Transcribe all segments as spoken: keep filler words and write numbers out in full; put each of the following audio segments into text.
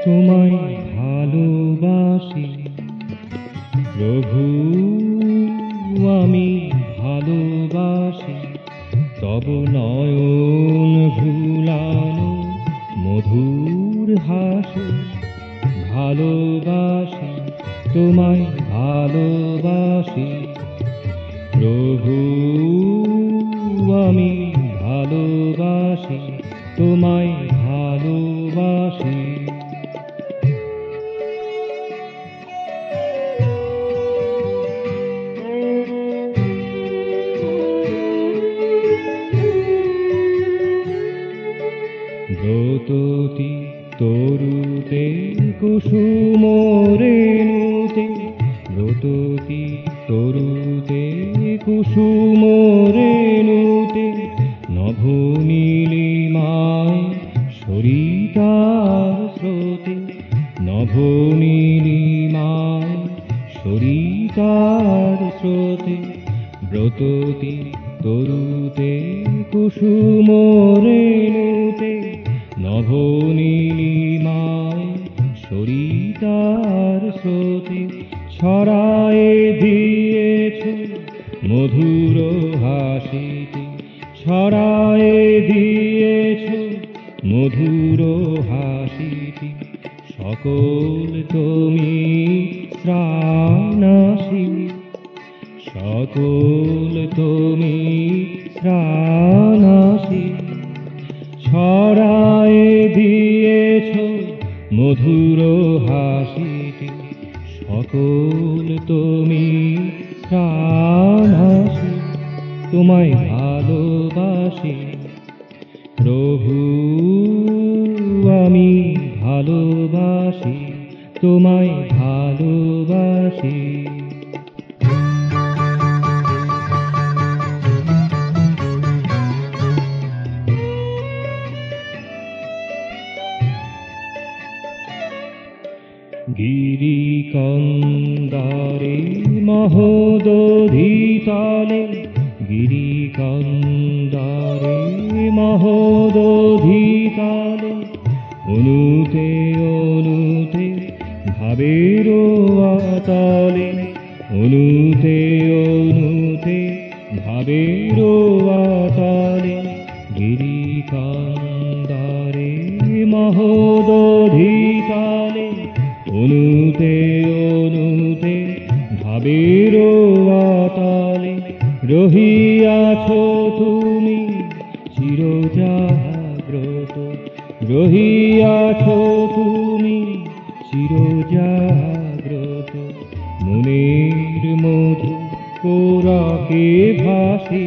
তোমায় ভালোবাসি প্রভু, আমি ভালোবাসি তব নয়ন ভুলানো মধুর হাসি। ভালোবাসি তোমায় ভালোবাসি প্রভু, আমি ভালোবাসি তোমায় ভালোবাসি। ব্রততী তরুতে কুসুম রেণুতে, ব্রততী তরুতে কুসুম রেণুতে নভনীলিমায় সরিতার স্রোতে, নভনীলিমায় সরিতার স্রোতে। ব্রততী তরুতে কুসুম রেণুতে নভনীলিমায় সরিতার স্রোতে ছড়ায়ে দিয়েছ মধুর হাসিতে, ছড়ায়ে দিয়েছ মধুর হাসিতে। সকল তুমি প্রাণাসি, সকল তুমি প্রাণাসি। ছড়ায়ে দিয়েছ মধুর হাসিতে, সকল তুমি প্রাণাসি। তোমায় ভালোবাসি প্রভু, আমি ভালোবাসি তোমায় ভালোবাসি। গিরিকন্দারে মহোদধিতলে, গিরিকন্দারে মহোদধিতলে অনুতে অনুতে ভাবের আতলে, অনুতে অনুতে ভাবের আতলে। গিরিকন্দারে মহোদধিতলে অনুতে অনুতে ভাবের আতলে রহিয়াছ তুমি চিরজাগ্রত, রহিয়াছ তুমি চিরজাগ্রত। মনের মধু কোরাকে ভাসি,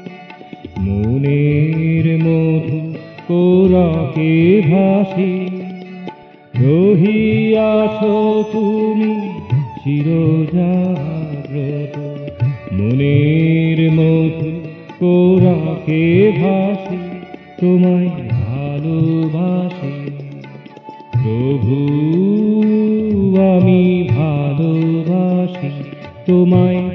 মনের মধু কোরাকে ভাসি। রহিয়াছ তুমি চিরজাগ্রত, মনের মধু কোরাকে ভাসি। তোমায় ভালোবাসি প্রভু, আমি ভালোবাসি তোমায়